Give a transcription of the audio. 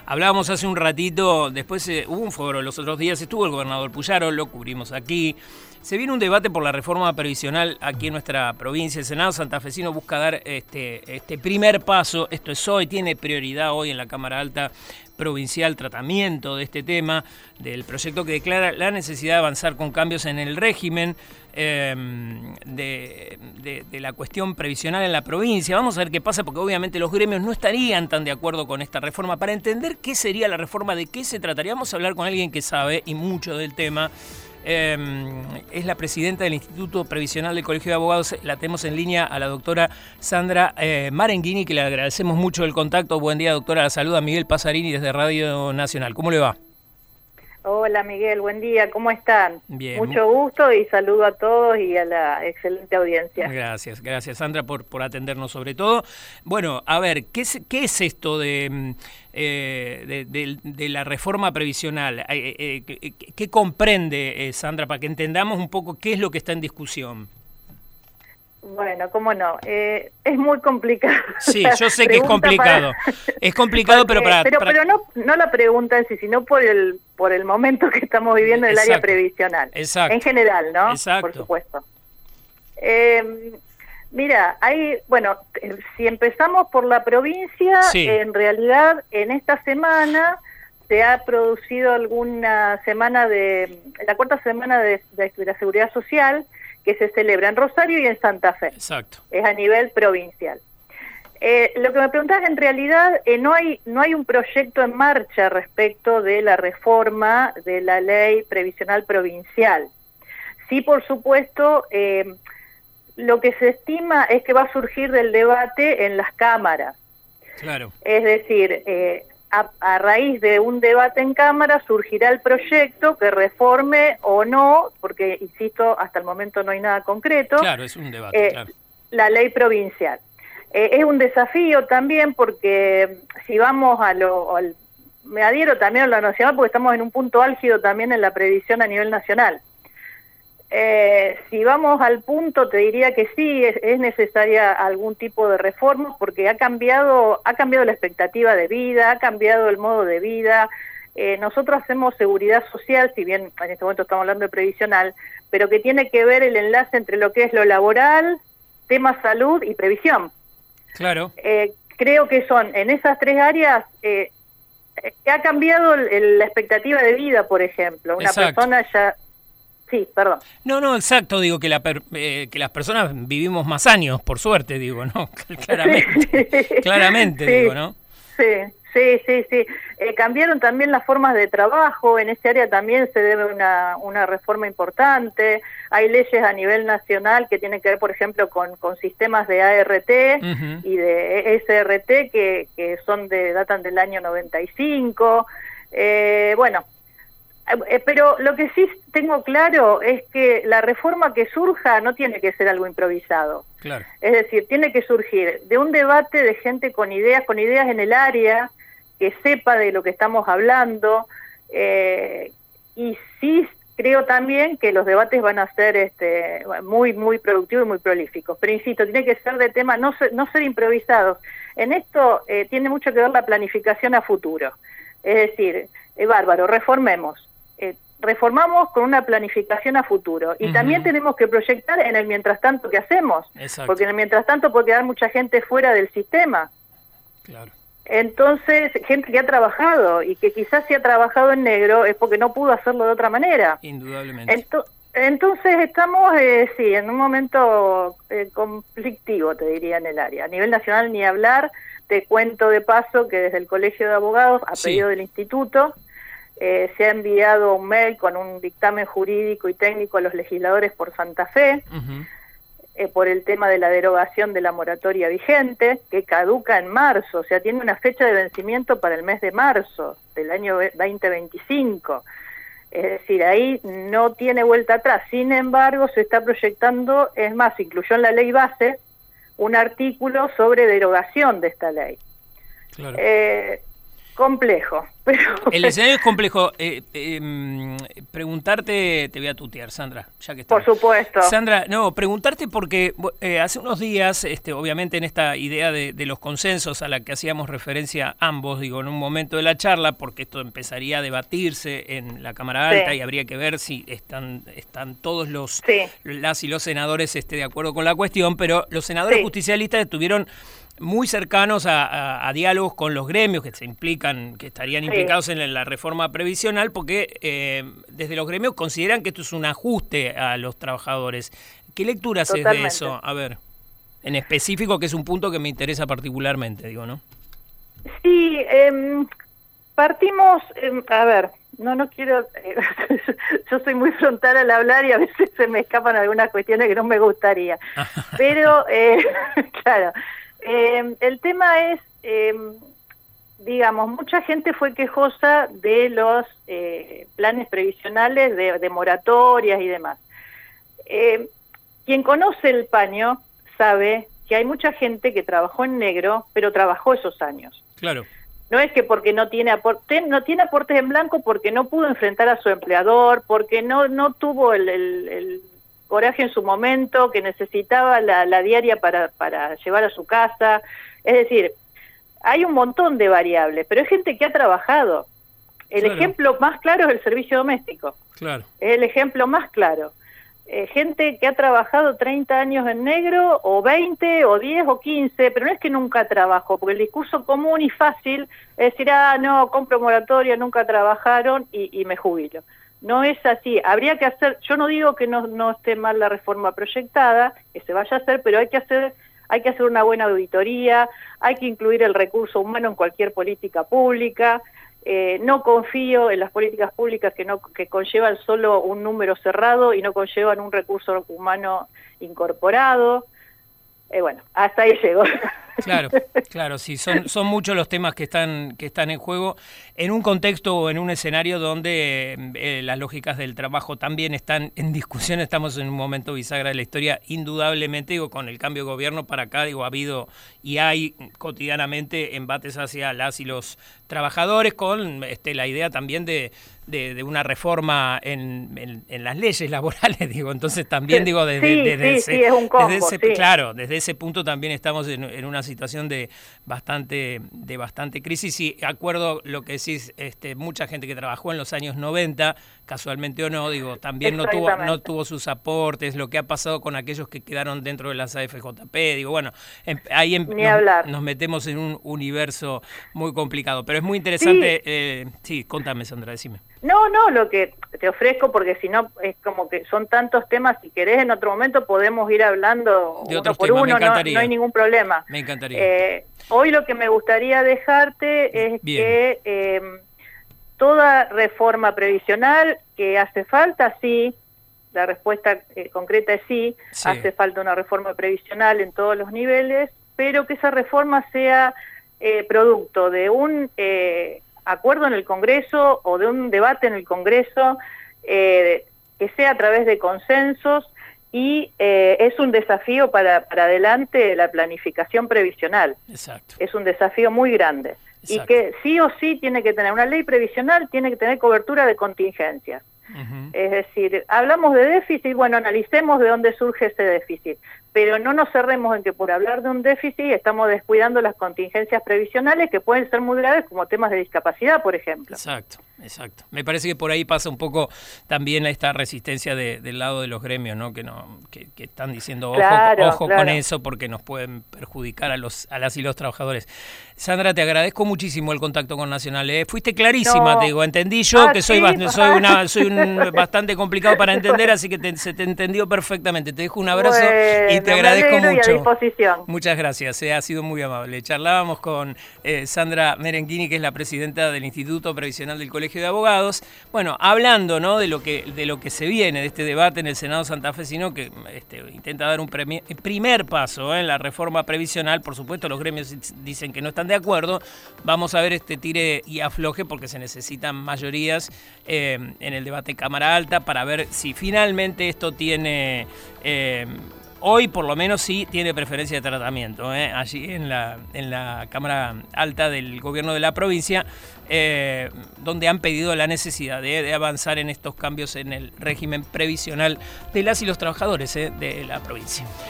Hablábamos hace un ratito, después hubo un foro los otros días, estuvo el gobernador Puyaro, lo cubrimos aquí. Se viene un debate por la reforma previsional aquí en nuestra provincia. El Senado santafesino busca dar este primer paso, esto es hoy, tiene prioridad hoy en la Cámara Alta provincial tratamiento de este tema, del proyecto que declara la necesidad de avanzar con cambios en el régimen de la cuestión previsional en la provincia. Vamos a ver qué pasa, porque obviamente los gremios no estarían tan de acuerdo con esta reforma. Para entender qué sería la reforma, de qué se trataría, vamos a hablar con alguien que sabe y mucho del tema. Es la presidenta del Instituto Previsional del Colegio de Abogados. La tenemos en línea a la doctora Sandra Marenghini, que le agradecemos mucho el contacto. Buen día, doctora. La saluda Miguel Pasarini desde Radio Nacional. ¿Cómo le va? Hola Miguel, buen día, ¿cómo están? Bien. Mucho gusto y saludo a todos y a la excelente audiencia. Gracias Sandra por atendernos sobre todo. Bueno, a ver, ¿qué es esto de la reforma previsional? ¿Qué comprende, Sandra, para que entendamos un poco qué es lo que está en discusión? Bueno, cómo no, es muy complicado. Sí, yo sé que es complicado. Es complicado, pero no la pregunta en sí, sino por el momento que estamos viviendo en el área previsional. Exacto. En general, ¿no? Exacto. Por supuesto. Mira, si empezamos por la provincia, sí. En realidad en esta semana se ha producido la cuarta semana de la Seguridad Social, que se celebra en Rosario y en Santa Fe. Exacto. Es a nivel provincial. Lo que me preguntás, en realidad no hay un proyecto en marcha respecto de la reforma de la ley previsional provincial. Sí, por supuesto, lo que se estima es que va a surgir del debate en las cámaras. Claro. Es decir, a raíz de un debate en cámara surgirá el proyecto que reforme o no, porque, insisto, hasta el momento no hay nada concreto. Claro, es un debate, claro. La ley provincial. Es un desafío también porque si vamos me adhiero también a lo nacional porque estamos en un punto álgido también en la previsión a nivel nacional. Si vamos al punto, te diría que sí, es necesaria algún tipo de reforma porque ha cambiado la expectativa de vida, ha cambiado el modo de vida. Nosotros hacemos seguridad social, si bien en este momento estamos hablando de previsional, pero que tiene que ver el enlace entre lo que es lo laboral, tema salud y previsión. Claro. Creo que son en esas tres áreas, ha cambiado la expectativa de vida, por ejemplo. Una Exacto. persona ya... Sí, perdón. No, exacto, digo que las personas vivimos más años, por suerte, digo, ¿no? Claramente, sí, digo, ¿no? Sí. Cambiaron también las formas de trabajo, en ese área también se debe una reforma importante. Hay leyes a nivel nacional que tienen que ver, por ejemplo, con sistemas de ART uh-huh. y de SRT que datan del año 95. Pero lo que sí tengo claro es que la reforma que surja no tiene que ser algo improvisado. Claro. Es decir, tiene que surgir de un debate de gente con ideas en el área, que sepa de lo que estamos hablando, y sí creo también que los debates van a ser muy, muy productivos y muy prolíficos. Pero insisto, tiene que ser de temas, no ser improvisados. En esto tiene mucho que ver la planificación a futuro. Es decir, bárbaro, reformemos. Reformamos con una planificación a futuro y uh-huh. también tenemos que proyectar en el mientras tanto que hacemos. Exacto. Porque en el mientras tanto puede quedar mucha gente fuera del sistema. Claro. Entonces, gente que ha trabajado y que quizás si ha trabajado en negro es porque no pudo hacerlo de otra manera. Indudablemente. Entonces estamos, en un momento conflictivo, te diría, en el área. A nivel nacional ni hablar, te cuento de paso que desde el Colegio de Abogados, a pedido del Instituto, se ha enviado un mail con un dictamen jurídico y técnico a los legisladores por Santa Fe, uh-huh. Por el tema de la derogación de la moratoria vigente, que caduca en marzo, o sea, tiene una fecha de vencimiento para el mes de marzo del año 2025. Es decir, ahí no tiene vuelta atrás. Sin embargo, se está proyectando, es más, incluyó en la ley base un artículo sobre derogación de esta ley. Claro. Complejo, pero... El escenario es complejo. Preguntarte, te voy a tutear, Sandra, ya que estamos. Por supuesto. Sandra, no, preguntarte porque hace unos días, obviamente en esta idea de los consensos a la que hacíamos referencia ambos, digo, en un momento de la charla, porque esto empezaría a debatirse en la Cámara Alta y habría que ver si están todos las y los senadores de acuerdo con la cuestión, pero los senadores justicialistas estuvieron muy cercanos a diálogos con los gremios que estarían implicados en la reforma previsional, porque desde los gremios consideran que esto es un ajuste a los trabajadores. ¿Qué lectura haces de eso? A ver, en específico, que es un punto que me interesa particularmente, digo, ¿no? Sí, partimos, a ver, no quiero, yo soy muy frontal al hablar y a veces se me escapan algunas cuestiones que no me gustaría, pero, claro, el tema es, digamos, mucha gente fue quejosa de los planes previsionales de moratorias y demás. Quien conoce el paño sabe que hay mucha gente que trabajó en negro, pero trabajó esos años. Claro. No es que porque no tiene aportes en blanco, porque no pudo enfrentar a su empleador, porque no tuvo el coraje en su momento, que necesitaba la diaria para llevar a su casa. Es decir, hay un montón de variables, pero es gente que ha trabajado. El ejemplo más claro es el servicio doméstico. Claro. Es el ejemplo más claro. Gente que ha trabajado 30 años en negro, o 20, o 10, o 15, pero no es que nunca trabajó, porque el discurso común y fácil es decir, no, compro moratoria, nunca trabajaron y me jubilo. No es así, habría que hacer, yo no digo que no esté mal la reforma proyectada, que se vaya a hacer, pero hay que hacer una buena auditoría, hay que incluir el recurso humano en cualquier política pública. No confío en las políticas públicas que conllevan solo un número cerrado y no conllevan un recurso humano incorporado. Bueno, hasta ahí llego. Claro, sí, son muchos los temas que están en juego en un contexto o en un escenario donde las lógicas del trabajo también están en discusión. Estamos en un momento bisagra de la historia, indudablemente, digo, con el cambio de gobierno para acá, digo, ha habido y hay cotidianamente embates hacia las y los trabajadores con la idea también de una reforma en las leyes laborales, digo, entonces también digo desde ese punto también estamos en una situación de bastante crisis. Y acuerdo lo que decís, mucha gente que trabajó en los años 90, casualmente o no, digo, también no tuvo sus aportes, lo que ha pasado con aquellos que quedaron dentro de las AFJP, digo, bueno, ahí nos metemos en un universo muy complicado, pero es muy interesante. Sí, contame, Sandra, decime. No, lo que te ofrezco, porque si no es como que son tantos temas, si querés en otro momento podemos ir hablando de uno por uno, no hay ningún problema. Me encantaría. Hoy lo que me gustaría dejarte es que toda reforma previsional que hace falta, sí, la respuesta concreta es sí, hace falta una reforma previsional en todos los niveles, pero que esa reforma sea producto de un acuerdo en el Congreso o de un debate en el Congreso, que sea a través de consensos, y es un desafío para adelante la planificación previsional. Exacto. Es un desafío muy grande. Exacto. Y que sí o sí tiene que tener una ley previsional, tiene que tener cobertura de contingencias. Es decir, hablamos de déficit, bueno, analicemos de dónde surge ese déficit, pero no nos cerremos en que por hablar de un déficit estamos descuidando las contingencias previsionales que pueden ser muy graves, como temas de discapacidad, por ejemplo. Exacto. Me parece que por ahí pasa un poco también esta resistencia del lado de los gremios, ¿no? Que están diciendo ojo con eso, porque nos pueden perjudicar a las y los trabajadores. Sandra, te agradezco muchísimo el contacto con Nacional. Fuiste clarísima, te digo, entendí yo que soy bastante complicado para entender, así que se te entendió perfectamente. Te dejo un abrazo y te agradezco mucho. Y a disposición. Muchas gracias, ha sido muy amable. Charlábamos con Sandra Merenghini, que es la presidenta del Instituto Previsional del Colegio de Abogados. Bueno, hablando, ¿no?, de lo que se viene de este debate en el Senado santafesino, que intenta dar un primer paso en la reforma previsional. Por supuesto, los gremios dicen que no están de acuerdo. Vamos a ver este tire y afloje, porque se necesitan mayorías en el debate Cámara Alta para ver si finalmente esto tiene hoy por lo menos sí tiene preferencia de tratamiento, allí en la Cámara Alta del Gobierno de la provincia, donde han pedido la necesidad de avanzar en estos cambios en el régimen previsional de las y los trabajadores de la provincia.